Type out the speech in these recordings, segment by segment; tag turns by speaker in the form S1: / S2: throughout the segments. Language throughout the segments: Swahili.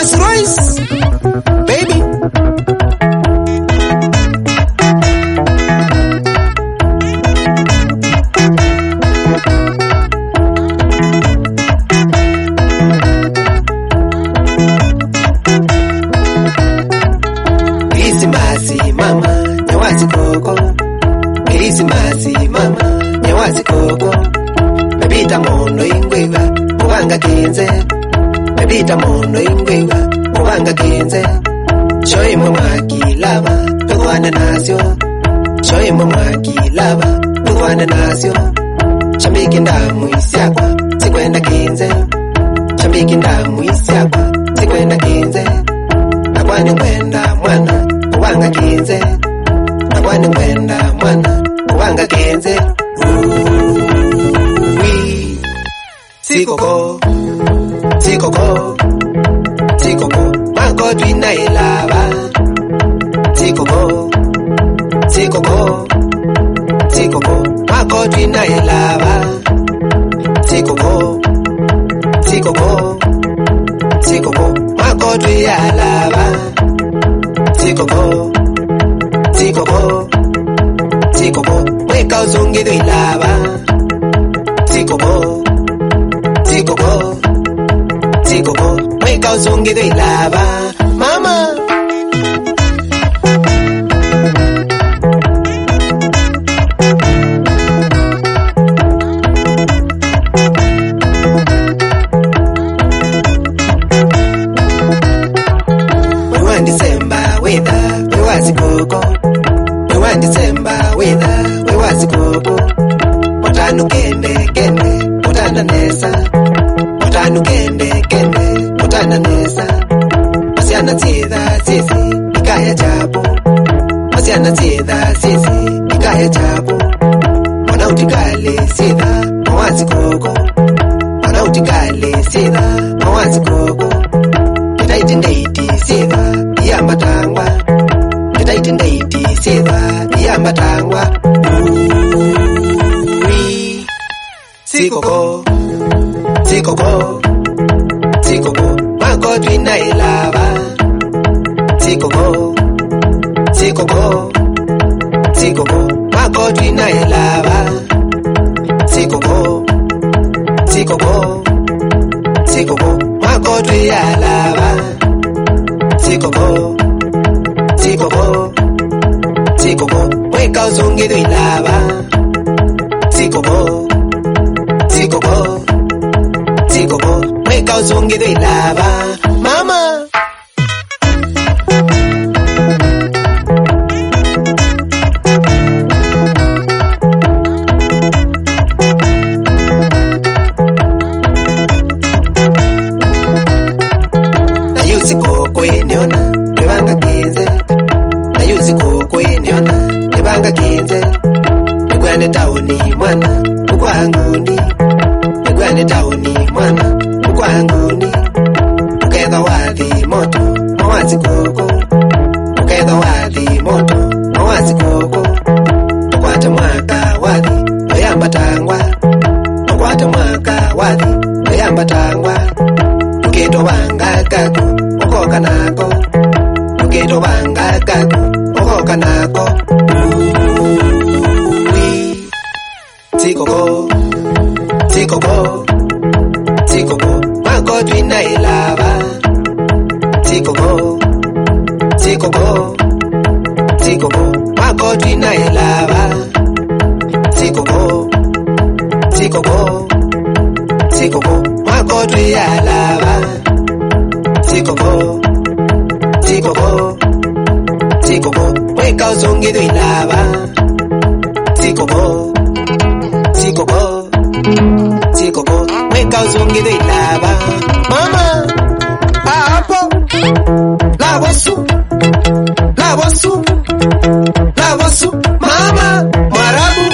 S1: Rolls Royce, baby. Krismasi mama, nyawazi koko. Krismasi mama, nyawazi koko. Mebita mono ingweba, kubanga kinze. Mebita mono ingweba, kubanga kinze. Shoyi mwaki lava, tukwane nasyo. Shoyi mwaki lava, tukwane nasyo. Chambiki ndamu isyakwa, sikwenda kinze. Chambiki ndamu isyakwa, sikwenda kinze. Nakwane kwenda mwana, kubanga kinze. Nakwane kwenda mwana, kubanga kinze. Sikoko, sikoko, sikoko, mako twina ilava. Sikoko, sikoko, sikoko, mako twina ilava. Sikoko, sikoko, sikoko, mako twina ilava. Sikoko, sikoko, sikoko, weka uzungido ilava. Sikoko, sikoko, sikoko, weka uzungido ilava. Mama. December weather, we was koko. We want December weather, we was koko. Motanu kende kende, motana nesa. Motanu kende kende, motana nesa. Masiana tida sisi, ikaya jabu. Masiana tida sisi, ikaya jabu. Mwana utikali sida, mwazi koko. Mwana utikali sida, mwazi koko. Nitaiti ndeiti sida, yamba tangwa. Nitaiti ndeiti sida, yamba tangwa. Sikoko, sikoko, sikoko, mako twina ilava. Sikoko, sikoko, sikoko, mako twina ilava. Sikoko, sikoko, sikoko, mako twina ilava. Sikoko, sikoko, sikoko, weka uzungido ilava. Sikoko, sikoko, sikoko, weka uzungido ilava. Mama. Niona, nebanga kinze. Nayuzi koko niona, nebanga kinze. Nigwane tauni mwana, ukwangundi. Nigwane tauni mwana, ukwangundi. Ukeza wadhi moto, mawazi koko. Ukeza wadhi moto, mawazi koko. Tukwata mwaka wadhi, weyamba tangwa. Tukwata mwaka wadhi, weyamba tangwa. Tuketo wanga kako. Okoka nako, uketo banga kako, okoka nako. Sikoko, sikoko, sikoko, mako twina ilava. Sikoko, sikoko, sikoko, mako twina ilava. Sikoko, sikoko, sikoko, mako twina ilava. Sikoko, sikoko, sikoko, weka uzungido ilava. Sikoko, sikoko, sikoko, weka uzungido ilava. Mama, hapo, lavosu, lavosu, lavosu, mama, mwarabu.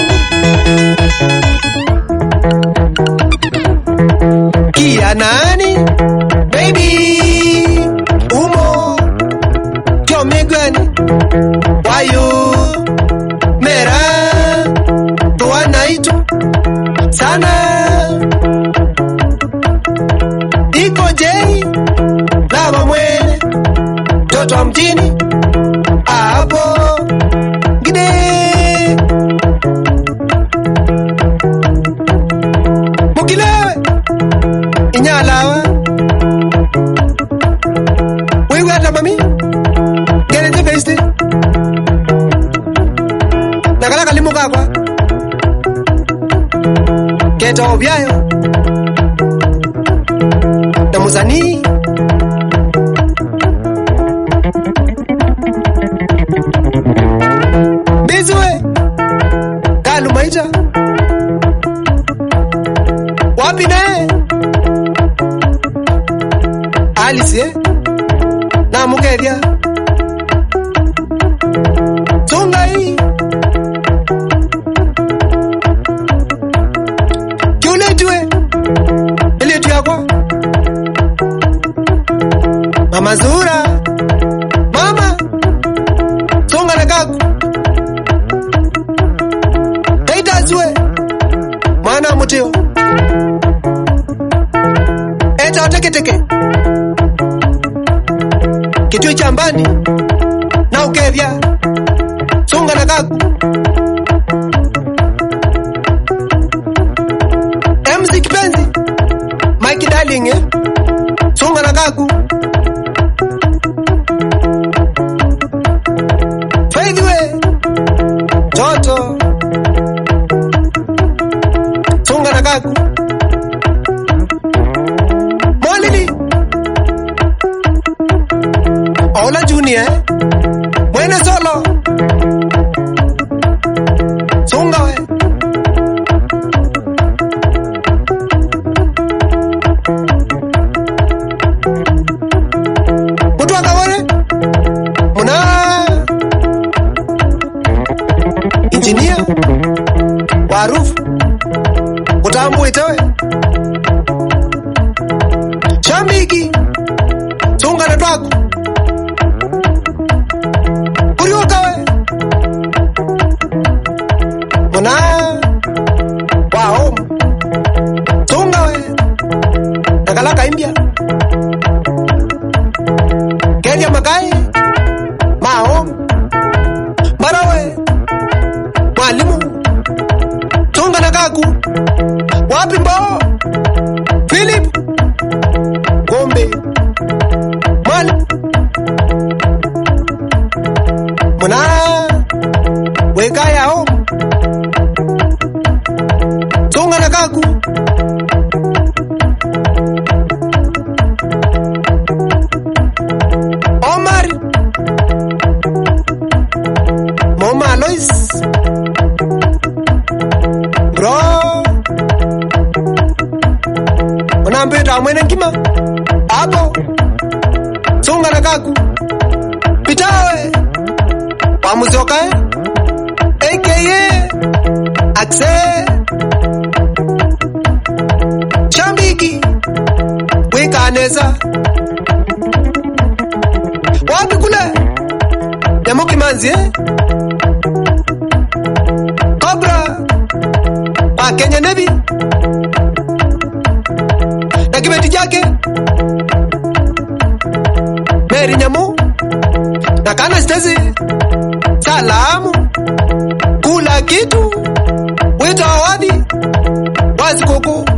S1: Kia nani, baby. Migani, wayo, mera, tuwana itu, sana. Iko jei, lava mwe. mtoto wa mjini hapo gide mukilewe inyalawa wewe hata mami gerete beste nakala kalimu kakwa keta obyayo na muzani bizwe kalu maita wapi nae Alice na mukedia Tungai Kyuletwe Iletu yakwa Mama Zura Mama Tunga na kaku Kaita zue Mana mutio Eta teke Kitui chambani na ukevya Sunga na kaku MC Kipenzi Mike Darling Sunga na kaku Faithwe Toto Sunga na kaku Molili Ola Junior Buena solo Sunga we Mutu wakawale Muna Engineer Warufu Utambu itewe Shambiki Sunga na twaku Kuriukawe Muna Wao Sunga we Nakalaka India Kenya Makai Mao Marawe Mwalimu Sunga na kaku Wapi mbao Philip Gombe Mwalimu Muna Weka yao Sunga na kaku Omar Moma Lois Bro Unambeta mwene nkima Apo Sunga na kaku Pitawe Wamuzokae AKA Akse Shambiki Wika aneza Wapi kule Yamuki manzi Cobra Wa Kenya Navy Na kibeti jake Mary Nyamu Na kana stezi Salamu Kula kitu Wita wadi Wazi kuku